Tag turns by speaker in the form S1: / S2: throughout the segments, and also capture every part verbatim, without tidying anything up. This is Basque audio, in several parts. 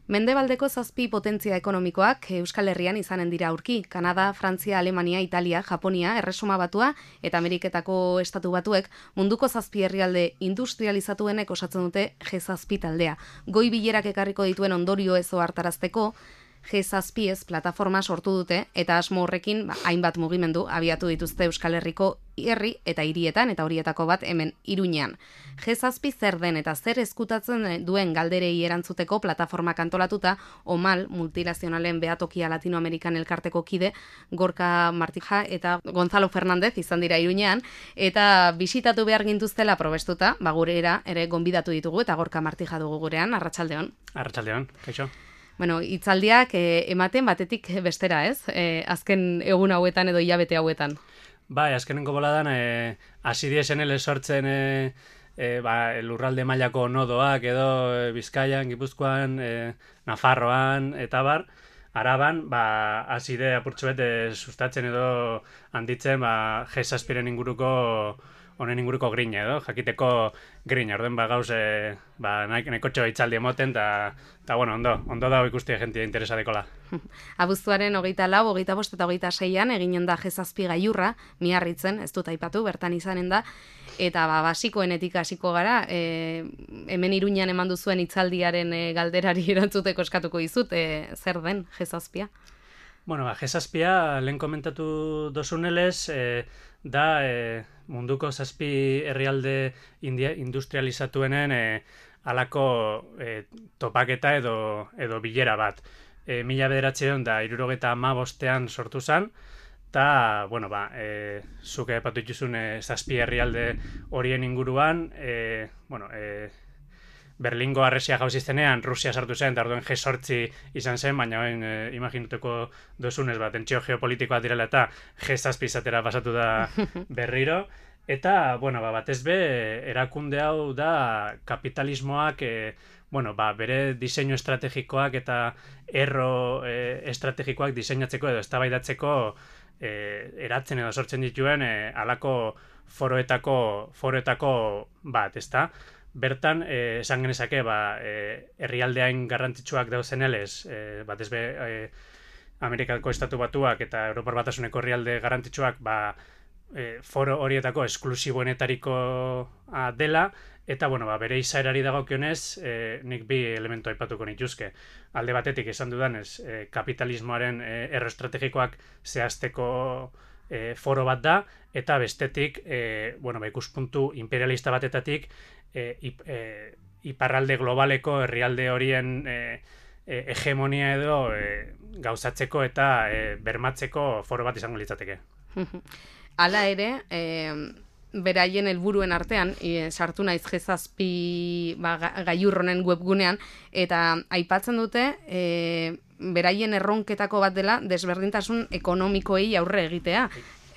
S1: Mendebaldeko zazpi potentzia ekonomikoak Euskal Herrian izanen dira aurki. Kanada, Frantzia, Alemania, Italia, Japonia, Erresuma Batua eta Ameriketako Estatu Batuek munduko zazpi herrialde industrializatuenek osatzen dute G zazpi taldea. Goi bilerak ekarriko dituen ondorio ez ohartarazteko G zazpi ez plataforma sortu dute eta asmo horrekin ba, hainbat mugimendu abiatu dituzte Euskal Herriko herri eta hirietan eta horietako bat hemen Iruñean. G zazpi zer den eta zer ezkutatzen duen galderei erantzuteko plataformak antolatuta Omal multinazionalen behatokia Latinoamerikan elkarteko kide Gorka Martija eta Gonzalo Fernández izan dira Iruñean eta bisitatu behar gintuztela probestuta, ba gurera ere gonbidatu ditugu eta Gorka Martija dugu gurean. Arratsaldeon.
S2: Arratsaldeon, kaixo.
S1: Bueno, hitzaldiak eh, ematen batetik bestera, ez? Eh, azken egun hauetan edo hilabete hauetan.
S2: Bai, azkenengo boladan, eh, hasi diesen ele sortzen eh, eh, ba, lurralde mailako nodoak edo eh, Bizkaian, Gipuzkoan, eh, Nafarroan, eta bar, Araban, ba, hasi de apurtxo bet eh, sustatzen edo handitzen ba, G zazpiren inguruko honen inguruko grina edo, jakiteko grina, orden ba gauz e, ba, nahiko txo itzaldi emoten, eta bueno, ondo, ondo dago ikusti jentia interesadekola.
S1: Abuztuaren hogeita lau, hogeita bost eta hogeita seian eginen da G zazpi gailurra, Miarritzen, ez dut aipatu, bertan izanen da, eta ba, basikoenetik hasiko gara, e, hemen Iruñan eman duzuen hitzaldiaren e, galderari erantzuteko eskatuko dizut, e, zer den G zazpia?
S2: Bueno, ba, G zazpia, lehen komentatu dozunelez, e, da e, munduko zazpi herrialde india, industrializatuenen e, alako e, topaketa edo, edo bilera bat. E, mila bederatzeon da irurogeta amabostean sortu zen, eta, bueno, ba, e, zuke epatu ituzun e, zazpi herrialde horien inguruan, e, bueno, e, Berlingo harresia jauziztenean Rusia sartu zen, eta orduen G zortzi izan zen, baina hain e, imaginuteko dozunez, bat, tentsio geopolitikoa direla eta G zazpi izatera pasatu da berriro. Eta, bueno, ba, batez be, erakunde hau da kapitalismoak, e, bueno, ba, bere diseinu estrategikoak eta erro e, estrategikoak diseinatzeko edo eztabaidatzeko e, eratzen edo sortzen dituen e, alako foroetako, foroetako bat, ezta? Bertan, eh, esan genezake, ba, eh, herrialdeain garrantzitsuak dauzenelez, eh, batez be, eh, Amerikako Estatu Batuak eta Europar Batasuneko herrialde garrantzitsuak, ba, eh, foro horietako esklusiboenetariko ah, dela, eta, bueno, ba, bere izaerari dagokionez, eh, nik bi elementu aipatuko nituzke. Alde batetik esan dudanez, eh, kapitalismoaren eh, erro estrategikoak zehazteko eh, foro bat da, eta bestetik, eh, bueno, ba, ikuspuntu imperialista batetatik, E, ip, e, iparralde globaleko herrialde horien e, e, hegemonia edo e, gauzatzeko eta e, bermatzeko foro bat izango litzateke.
S1: Hala ere, e, beraien helburuen artean, e, sartu naiz G zazpi ba, gailurronen webgunean, eta aipatzen dute e, beraien erronketako bat dela desberdintasun ekonomikoei aurre egitea.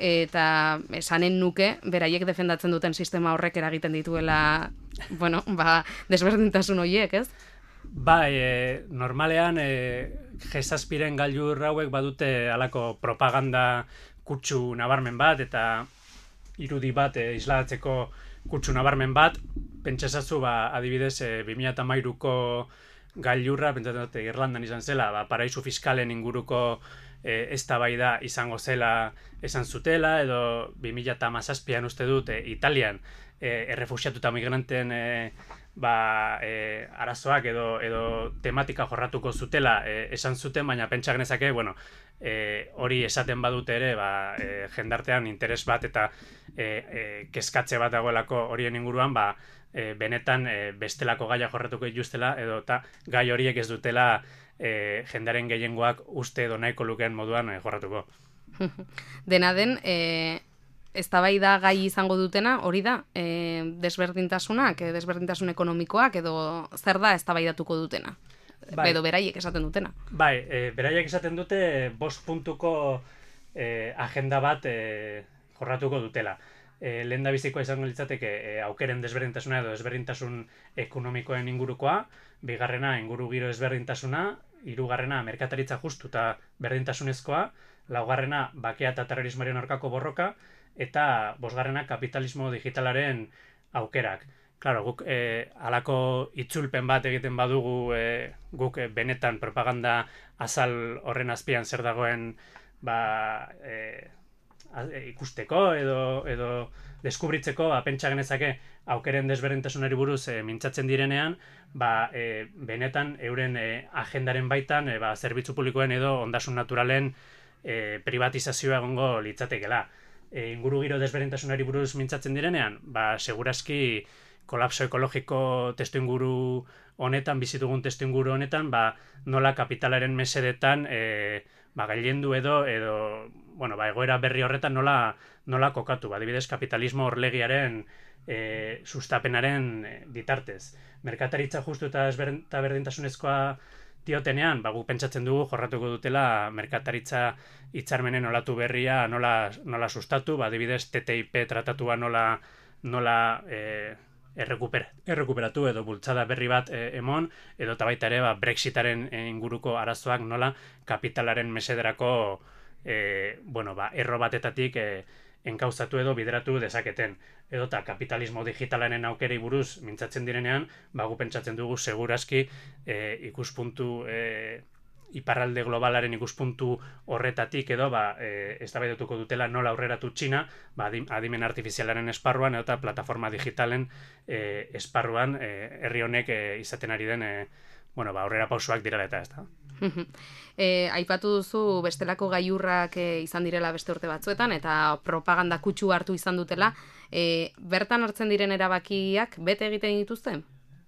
S1: Eta esanen nuke, beraiek defendatzen duten sistema horrek eragiten dituela, bueno, ba, desberdintasun horiek, ez?
S2: Bai, e, normalean e, G zazpiren gailur hauek badute halako propaganda kutsu nabarmen bat, eta irudi bat e, isladatzeko kutsu nabarmen bat, pentsazazu, ba, adibidez, e, bi mila hamairuko gailurra, pentsatzen dute Irlandan izan zela, ba, paraisu fiskalen inguruko E, eztabaida izango zela esan zutela, edo bi mila hamazazpian uste dut e, Italian e, errefuxiatu eta migranten e, ba, e, arazoak edo, edo tematika jorratuko zutela e, esan zuten, baina pentsa genezake, bueno, e, hori esaten badute ere, ba, e, jendartean interes bat eta e, e, kezkatze bat dagoelako horien inguruan, ba, e, benetan e, bestelako gaia jorratuko dituztela, edo eta gai horiek ez dutela E, jendaren gehiengoak uste edo nahiko lukeen moduan e, jorratuko.
S1: Dena den, e, eztabaida gai izango dutena, hori da, e, desberdintasunak, e, desberdintasun ekonomikoak, edo zer da eztabaidatuko dutena?
S2: Bai.
S1: Edo beraiek esaten dutena?
S2: Bai, e, beraiek esaten dute bost puntuko e, agenda bat e, jorratuko dutela. E, lehen da bizikoa izango litzateke e, aukeren desberdintasuna edo desberdintasun ekonomikoen ingurukoa, bigarrena inguru giro desberdintasuna, hirugarrena merkataritza justu eta berdintasunezkoa, laugarrena bakea eta terrorismoaren aurkako borroka, eta bosgarrena kapitalismo digitalaren aukerak. Claro, guk e, alako itzulpen bat egiten badugu e, guk e, benetan propaganda azal horren azpian zer dagoen ba, e, ikusteko edo, edo deskubritzeko, ba, pentsa genezake aukeren desberdintasunari buruz e, mintzatzen direnean, ba, e, benetan euren e, agendaren baitan e, ba, zerbitzu publikoen edo ondasun naturalen e, privatizazioa egongo litzatekela. E, inguru giro desberdintasunari buruz mintzatzen direnean, ba, segurazki kolapso ekologiko testuinguru honetan, bizitugun testuinguru honetan, ba, nola kapitalaren mesedetan e, ba, gailendu edo, edo bueno, ba, egoera berri horretan nola, nola kokatu, ba, adibidez kapitalismo horlegiaren e, sustapenaren bitartez. Merkataritza justu eta berdintasunezkoa diotenean, ba, gu pentsatzen dugu jorratuko dutela merkataritza hitzarmenen olatu berria nola, nola sustatu, ba, adibidez T T I P tratatua nola, nola e, Errekuper, errekuperatu edo bultzada berri bat e, emon, edo eta baita ere ba, Brexitaren inguruko arazoak nola kapitalaren mesederako e, bueno, ba, erro batetatik e, enkauzatu edo bideratu dezaketen. Edo eta kapitalismo digitalaren aukerei buruz mintzatzen direnean, ba, gu pentsatzen dugu segurazki e, ikuspuntu e, iparralde globalaren ikuspuntu horretatik edo ba, e, eztabaidatuko dutela nola aurreratu Txina, ba, adimen artifizialaren esparruan eta plataforma digitalen e, esparruan e, herri honek e, izaten ari den e, bueno, ba, aurrera pausoak direla eta ez da.
S1: E, aipatu duzu bestelako gailurrak e, izan direla beste urte batzuetan eta propaganda kutsu hartu izan dutela. E, bertan hartzen diren erabakiak bete egiten dituzte?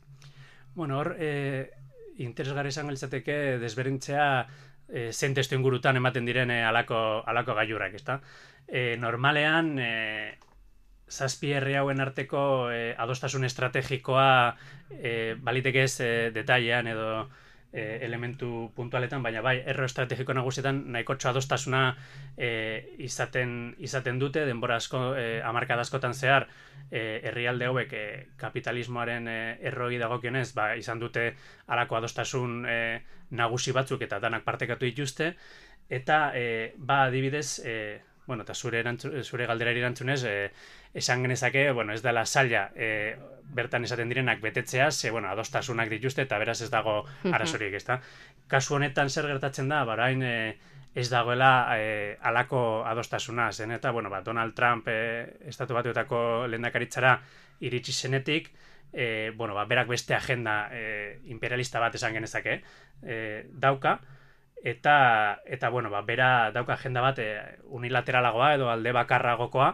S2: Bueno, hor... E, interesgarri izango litzateke desberdintzea e, zen testu ingurutan ematen diren e, alako, alako gailurrak, ezta? E, normalean, e, zazpi herri hauen arteko e, adostasun estrategikoa e, baliteke ez e, detailean edo e, elementu puntualetan, baina bai, erro estrategiko nagusietan nahikotxo adostasuna e, izaten, izaten dute, denbora asko, e, hamarkada askotan zehar, e, herrialde hauek e, kapitalismoaren e, erroi dagokionez, ba, izan dute halako adostasun e, nagusi batzuk eta danak partekatu dituzte, eta e, ba adibidez, e, bueno, eta zure, erantzu, zure galderari erantzunez, e, esan genezake, bueno, ez dela zaila e, bertan esaten direnak betetzea, ze, bueno, adostasunak dituzte eta beraz ez dago arazorik, ezta? Kasu honetan zer gertatzen da, barain e, ez dagoela e, alako adostasuna, zen eta, bueno, ba, Donald Trump e, estatu batuetako lehendakaritzara iritsi zenetik, e, bueno, ba, berak beste agenda e, imperialista bat esan genezake e, dauka, eta, eta bueno, ba, bera dauka agenda bat e, unilateralagoa edo alde bakarragokoa,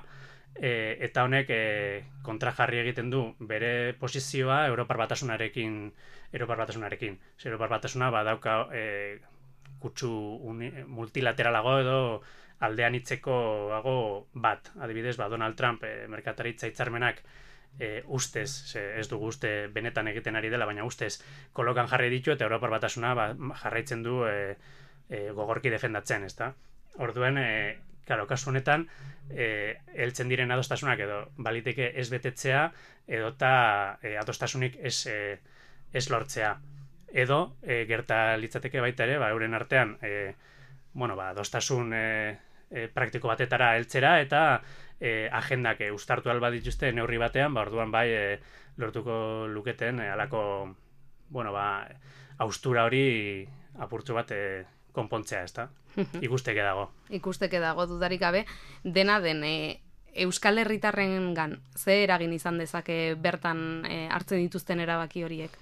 S2: e, eta honek e, kontrajarri egiten du bere posizioa Europar Batasunarekin, Europar Batasunarekin. Europar Batasuna ba, dauka e, kutsu uni, multilateralago edo aldean hitzekoago bat. Adibidez, ba, Donald Trump e, merkataritza hitzarmenak e, ustez, ze, ez dugu uste benetan egiten ari dela, baina ustez kolokan jarri ditu eta Europar Batasuna ba, jarraitzen du e, e, gogorki defendatzen, ezta? Orduen, e, claro, kasu honetan, e, heltzen diren adostasunak edo baliteke ez betetzea edo eta e, adostasunik ez, e, ez lortzea. Edo, e, gerta litzateke baita ere, ba, euren artean, e, bueno, ba, adostasun e, e, praktiko batetara heltzera eta e, agendak e, uztartu alba dituzte neurri batean, ba, orduan bai e, lortuko luketen e, alako, bueno, ba, austura hori apurtzu bat e, konpontzea, ezta? Ikusteke dago.
S1: Ikusteke dago, dudarik gabe, dena den, e, Euskal Herritarrengan ze eragin izan dezake bertan e, hartzen dituzten erabaki horiek?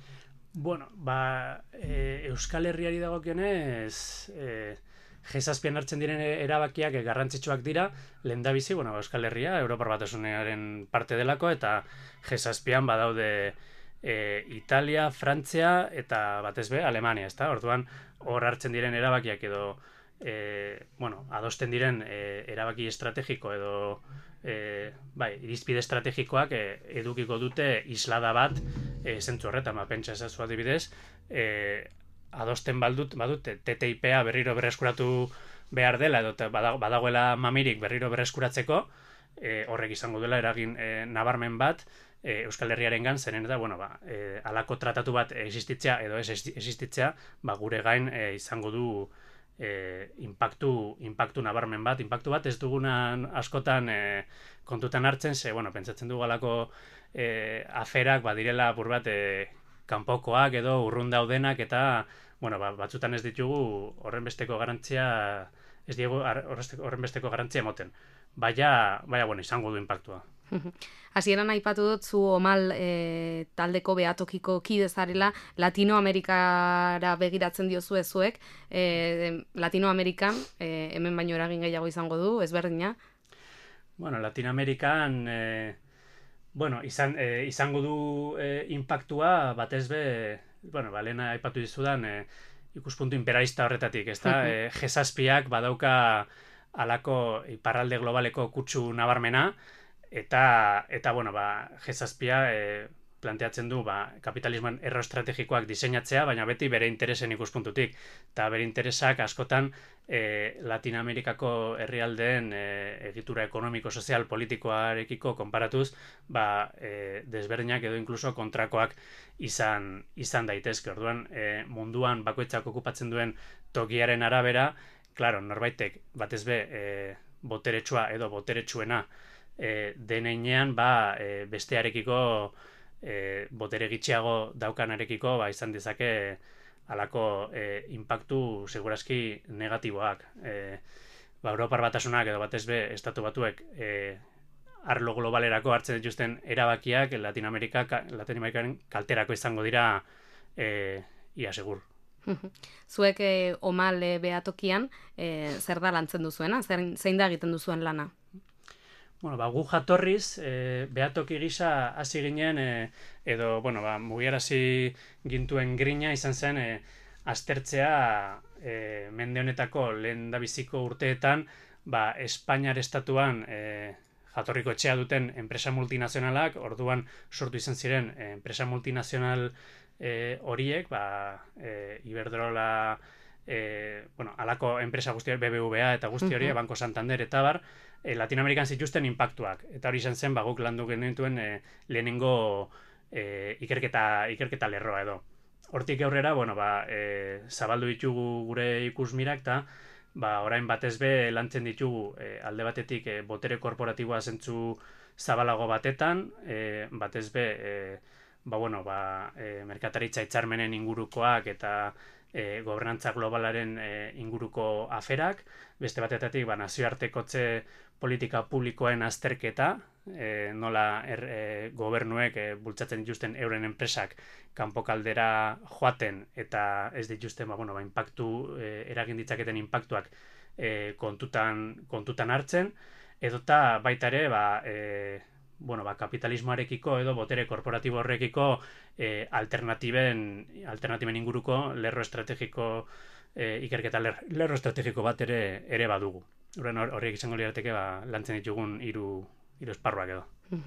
S2: Bueno, ba, e, Euskal Herriari dagokionez, e, G zazpian hartzen diren erabakiak e, garrantzitsuak dira, lehendabizi, bueno, Euskal Herria, Europar Batasunearen parte delako, eta G zazpian badaude e, Italia, Frantzia, eta batez be, Alemania, ezta? Orduan, hor hartzen diren erabakiak edo, e, bueno, adosten diren e, erabaki estrategiko edo, e, bai, irizpide estrategikoak e, edukiko dute islada bat e, zentzu horretan, ba, pentsa ezazu adibidez, e, adosten baldut, badute T T I P-a berriro berreskuratu behar dela, edo badagoela mamirik berriro berreskuratzeko, e, horrek izango dela eragin e, nabarmen bat e, Euskal Herriarengan, zeren eta, bueno, ba, e, alako tratatu bat existitzea edo ez existitzea, ba, gure gain e, izango du E, impactu, impactu nabarmen bat, impactu bat ez dugunan askotan e, kontutan hartzen, ze, bueno, pentsatzen dugu alako e, aferak badirela apur bat e, kanpokoak edo urrun daudenak eta bueno, ba, batzutan ez ditugu horren besteko garantzia ez diegu horren besteko garantzia emoten. Baina, baina, bueno, izango du impactua.
S1: Hasieran aipatu dut zu Omal e, taldeko behatokiko kide zarela, Latinoamerikara begiratzen diozu ezuek, e, Latinoamerikan e, hemen baino eragin gehiago izango du, ezberdina?
S2: Bueno, Latinoamerikan e, bueno, izan, e, izango du e, impactua batez be, bueno, ba, lehena aipatu dizudan e, ikuspuntu imperialista horretatik, ezta? e, G zazpiak badauka alako iparralde globaleko kutsu nabarmena, eta, eta bueno, ba, G zazpia e, planteatzen du ba, kapitalismoan erro estrategikoak diseinatzea, baina beti bere interesen ikuspuntutik. Eta bere interesak askotan e, Latinoamerikako herrialdeen e, egitura ekonomiko, sozial, politikoarekiko konparatuz, ba, e, desberdinak edo inkluso kontrakoak izan, izan daitezke. Orduan, e, munduan bakoitzak okupatzen duen tokiaren arabera, claro, norbaitek batez be e, boteretsua edo boteretsuena e, deneinean ba, e, bestearekiko e, botere gitxiago daukanarekiko ba, izan dezake halako e, impactu segurazki negatiboak. E, ba, Europar Batasunak edo batez be estatu batuek e, arlo globalerako hartzen dituzten erabakiak Latinoamerika, Latinoamerikaren kalterako izango dira e, ia segur.
S1: Zuek e, Omal e, behatokian e, zer da lantzen duzuena? Zer, zein da egiten duzuen lana?
S2: Bueno, ba, gu jatorriz, e, behatoki gisa hasi ginen, e, edo, bueno, ba, mugiarazi gintuen grina izan zen, e, aztertzea e, mende honetako lehen dabiziko urteetan, ba, Espainiar estatuan e, jatorriko etxea duten enpresa multinazionalak, orduan sortu izan ziren e, enpresa multinazional e, horiek, ba, e, Iberdrola, e, bueno, alako enpresa guzti B B V A eta guzti horiek, Banco Santander eta bar, E, Latinoamerikan zituzten impactuak. Eta hori izan zen, ba, guk landu genituen e, lehenengo e, ikerketa, ikerketa lerroa edo. Hortik aurrera, bueno, ba, e, zabaldu ditugu gure ikusmirak, eta ba, orain batez be lantzen ditugu e, alde batetik e, botere korporatiboa zentzu zabalago batetan, e, batez be, e, ba, bueno, ba, e, merkataritza hitzarmenen ingurukoak eta e, gobernantza globalaren e, inguruko aferak, beste batetatik ba, nazioartekotze politika publikoen azterketa, e, nola er, e, gobernuek e, bultzatzen dituzten euren enpresak kanpokaldera joaten eta ez dituzten ba, bueno, ba, impactu, e, eragin ditzaketen impactuak e, kontutan, kontutan hartzen, edota baita ere ba, e, bueno, ba, kapitalismoarekiko edo botere korporatibo horrekiko e, alternatiben, alternatiben inguruko lerro estrategiko e, ikerketa ler, lerro estrategiko bat ere, ere badugu. Horren horiek izango lirateke ba, lantzen ditugun hiru hiru esparruak edo.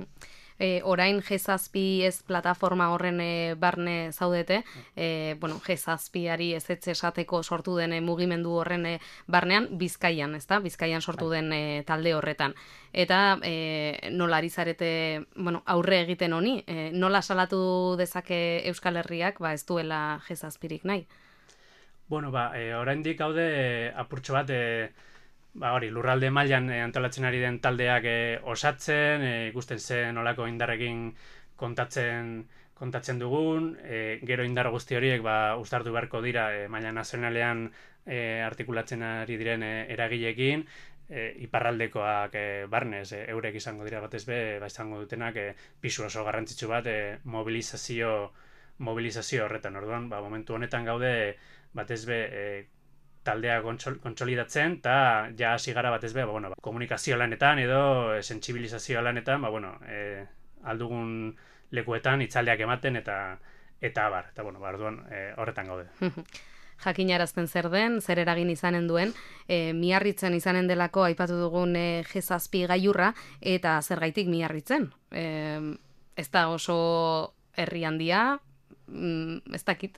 S1: E, orain G zazpi ez plataforma horren e, barne zaudete, e, bueno, G zazpiari ez etxe esateko sortu den e, mugimendu horren e, barnean Bizkaian, ezta? Bizkaian sortu den e, talde horretan. Eta e, nola ari zarete, bueno, aurre egiten honi, e, nola salatu dezake Euskal Herriak, ba ez duela G zazpirik nahi?
S2: Bueno, ba, e, oraindik gaude e, apurtxo bat, e, ba, hori, lurralde mailan e, antolatzen ari den taldeak e, osatzen, e, ikusten zen nolako indarrekin kontatzen kontatzen dugun, e, gero indar guzti horiek ba, uztartu beharko dira e, maila nazionalean e, artikulatzen ari diren e, eragileekin, e, iparraldekoak e, barnez, e, eurek izango dira batez be, ba, izango dutenak e, pisu oso garrantzitsu bat e, mobilizazio mobilizazio horretan. Orduan, ba, momentu honetan gaude batez be e, taldea kontsolidatzen, eta ja hasi gara batez be, ba, bueno, ba, komunikazio lanetan edo e, sentsibilizazio lanetan, ba, bueno, e, aldugun lekuetan itzaldeak ematen eta eta abar. Eta, bueno, ba, orduan e, horretan gaude.
S1: Jakinarazten zer den, zer eragin izanen duen, e, miarritzen izanen delako aipatu dugun e, G zazpi gailurra, eta zergaitik miarritzen. E, ez da oso herri handia, mm, ez dakit.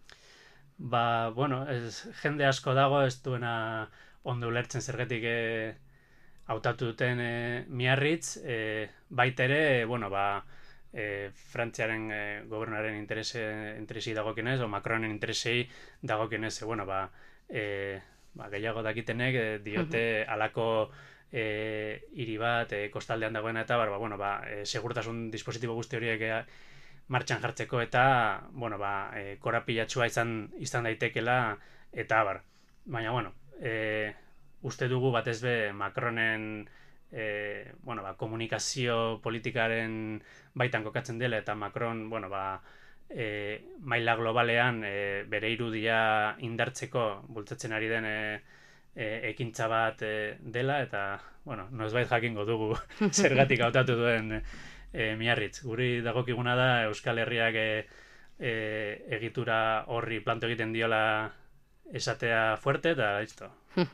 S2: Ba, bueno, ez, jende asko dago ez duena ondo ulertzen zergatik e, hautatu duten e, miarritz, e, baita ere, bueno, ba, e, Frantziaren e, gobernaren interese, interesi dagokienez, o Macronen interesei dagokienez, e, bueno, ba, e, ba, gehiago dakitenek e, diote alako e, hiri bat, e, kostaldean dagoena eta bar, ba, bueno, ba, e, segurtasun dispositibo guzti horiek e, martxan jartzeko eta bueno, ba, e, korapilatxua izan izan daitekela eta bar. Baina, bueno, e, uste dugu batez be Macronen e, bueno, ba, komunikazio politikaren baitan kokatzen dela eta Macron, bueno, ba, e, maila globalean e, bere irudia indartzeko bultzatzen ari den e, e, ekintza bat e, dela eta, bueno, noizbait jakingo dugu zergatik hautatu duen e, Miarritz. Guri dagokiguna da Euskal Herriak e, e, egitura horri planto egiten diola esatea fuerte eta listo.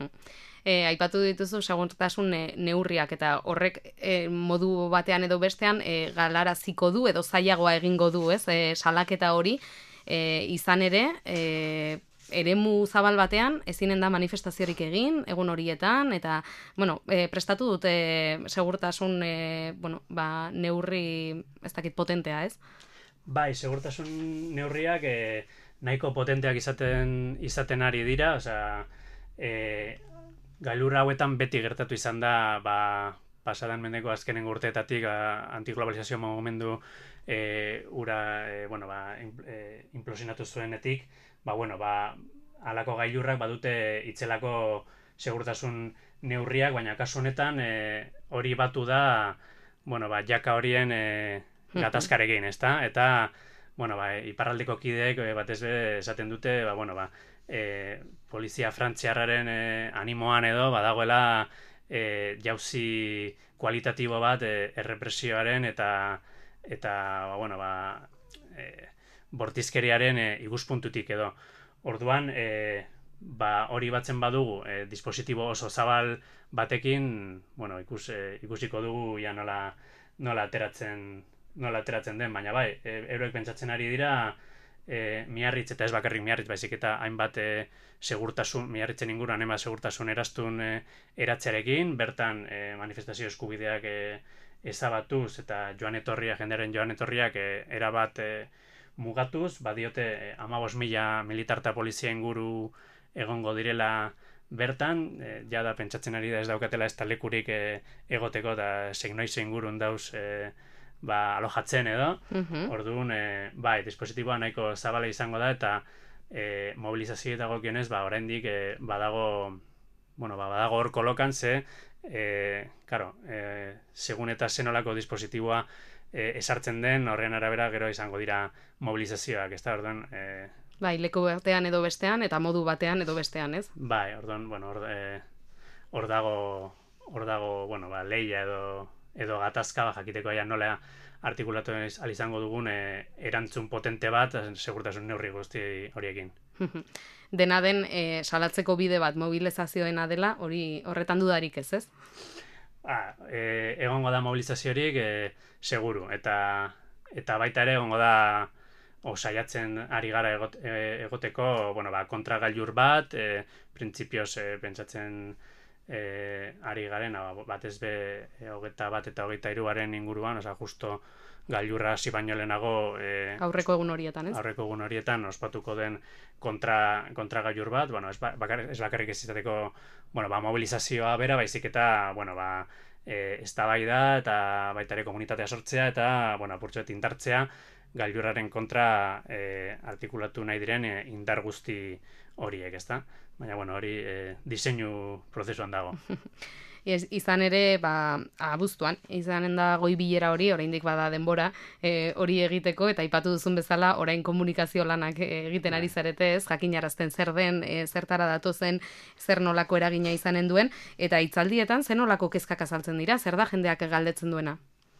S1: E, aipatu dituzu segurtasun e, neurriak eta horrek e, modu batean edo bestean e, galaraziko du edo zailagoa egingo du, ez? E, salaketa hori e, izan ere, e, eremu zabal batean ezinen da manifestaziorik egin egun horietan eta bueno, e, prestatu dute segurtasun e, bueno, ba, neurri ez dakit potentea, ez?
S2: Bai, segurtasun neurriak e, nahiko potenteak izaten izaten ari dira, osea, e, gailurra hauetan beti gertatu izan da, ba, pasadan mendeko azkenen urteetatik antiglobalizazio mugimendu e, ura, e, bueno, ba, e, implosionatu zuenetik, ba, bueno, ba, halako gailurrak badute itzelako segurtasun neurriak, baina kasu honetan e, hori batu da, bueno, ba, jaka horien e, gatazkarekin, ezta? Eta, bueno, ba, iparraldeko kideek e, batez be esaten dute, ba, bueno, ba, e, polizia frantziarraren e, animoan edo badagoela e, jauzi kualitatibo bat e, errepresioaren eta eta ba, bueno, ba, e, bortizkeriaren e, iguspuntutik edo. Orduan, e, ba, hori batzen badugu e, dispositibo oso zabal batekin, bueno, ikus, e, ikusiko dugu ja nola, nola ateratzen nola ateratzen den, baina bai, e, euroek pentsatzen ari dira e, Miarritz, eta ez bakarrik Miarritz, baizik eta hainbat e, segurtasun, Miarritzen inguruan hainbat segurtasun erastun e, eratzearekin, bertan e, manifestazio eskubideak e, ezabatuz eta joan etorria, jendearen joan etorriak e, erabat e, mugatuz, badiote e, hamabost mila militar eta polizia inguru egongo direla bertan, e, jada pentsatzen ari da ez daukatela ez talekurik e, egoteko eta segnoiz ingurun dauz e, ba, alojatzen edo, uh-huh. Orduan, e, bai, dispositiboa nahiko zabala izango da, eta e, mobilizazio eta gokionez, ba, oraindik e, badago, bueno, ba, badago hor kolokan, ze, e, karo, e, segun eta zenolako dispositiboa e, esartzen den, horren arabera gero izango dira mobilizazioak, ez da, orduan... E,
S1: bai, leku batean edo bestean, eta modu batean edo bestean, ez?
S2: Bai, orduan, bueno, hor e, dago, hor dago, bueno, ba, leia edo... edo gatazka, ba, jakiteko aia nola artikulatu izango dugun e, erantzun potente bat, segurtasun neurri guzti horiekin.
S1: Dena den, e, salatzeko bide bat mobilizazioena dela, hori horretan dudarik ez, ez?
S2: Ah, e, egongo da mobilizaziorik, e, seguru, eta, eta baita ere egongo da o saiatzen ari gara egot, e, egoteko, bueno, ba, kontragailur bat, e, printzipioz e, pentsatzen E, ari garen, batez be e, hogeita bat eta hogeita hiruaren inguruan, oza, justo gailurra hasi baino lehenago e,
S1: aurreko egun horietan, ez?
S2: Aurreko egun horietan ospatuko den kontra, kontra gailur bat, bueno, ez, bakar, ez bakarrik ez izateko, bueno, ba, mobilizazioa bera, baizik eta, bueno, ba, e, eztabaida eta baita ere komunitatea sortzea eta, bueno, apurtxoet indartzea gailurraren kontra e, artikulatu nahi diren e, indar guzti horiek, ezta? Baina, bueno, hori e, diseinu prozesuan dago.
S1: Ez, izan ere, ba, abuztuan, izanen da goi bilera hori, oraindik bada denbora, e, hori egiteko, eta aipatu duzun bezala, orain komunikazio lanak egiten ari zarete, ez, jakinarazten zer den, e, zertara datozen, zer nolako eragina izanen duen, eta hitzaldietan, zer nolako kezkak azaltzen dira, zer da jendeak galdetzen duena?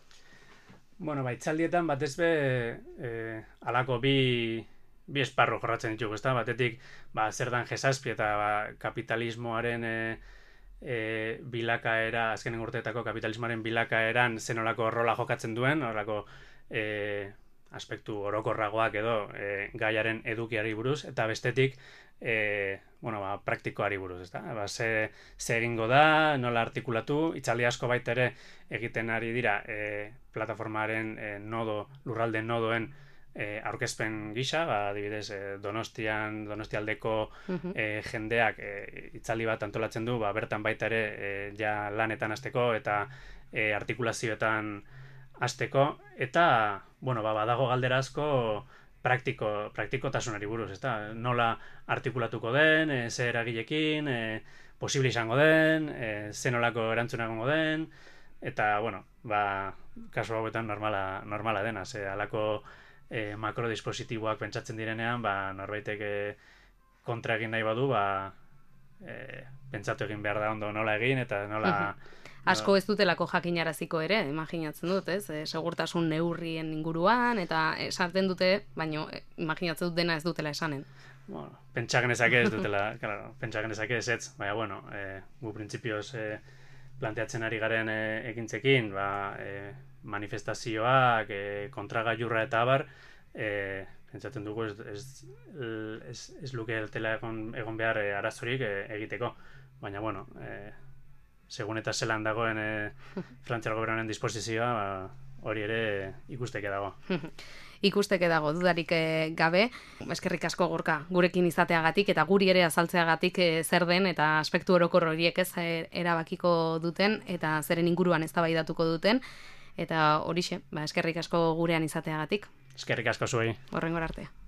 S2: Bueno, ba, hitzaldietan, batez be, e, alako bi... bi esparru jorratzen ditugu, ezta? Batetik, ba, zer dan G zazpi eta ba, kapitalismoaren e, e, bilakaera, azkenen urteetako kapitalismoaren bilakaeran zenolako rola jokatzen duen, horrelako e, aspektu orokorragoak edo e, gaiaren edukiari buruz, eta bestetik, e, bueno, ba, praktikoari buruz, ezta? Ba, ze, ze egingo da, nola artikulatu, itzaldi asko baita ere egiten ari dira e, plataformaren e, nodo, lurralde nodoen e, aurkezpen gisa, ba, adibidez, e, Donostian, Donostialdeko e, jendeak e, itzaldi bat antolatzen du, ba, bertan baita ere e, ja lanetan hasteko eta e, artikulazioetan hasteko, eta, bueno, ba, badago galdera asko praktiko, praktikotasunari buruz, ezta? Nola artikulatuko den, e, ze eragilekin, e, posible izango den, e, ze nolako erantzuna egongo den, eta, bueno, ba, kasu hauetan normala, normala dena, ze alako e, makrodispositiboak pentsatzen direnean, ba, norbaitek e, kontra egin nahi badu, ba, e, pentsatu egin behar da ondo nola egin, eta nola...
S1: Asko ez dutelako jakinaraziko ere, imaginatzen dut, ez? E, segurtasun neurrien inguruan, eta esaten dute, baino imaginatzen dut dena ez dutela esanen.
S2: Bueno, pentsa genezake ez dutela, claro, pentsa genezake ez ez, baina, bueno, e, gu printzipioz e, planteatzen ari garen e, ekintzekin, ba, e, manifestazioak, e, kontragailurra eta abar, e, pentsatzen dugu ez, ez, ez, ez luke eltela egon, egon behar e, arazorik e, egiteko, baina, bueno, e, segun eta zelan dagoen e, Frantziar gobernuaren disposizioa, ba, hori ere ikusteke dago.
S1: Ikusteke dago, dudarik e, gabe. Eskerrik asko Gorka, gurekin izateagatik eta guri ere azaltzeagatik e, zer den eta aspektu orokor horiek ez e, erabakiko duten eta zeren inguruan eztabaidatuko duten. Eta horixe, ba, eskerrik asko gurean izateagatik.
S2: Eskerrik asko zuei.
S1: Horrengora arte.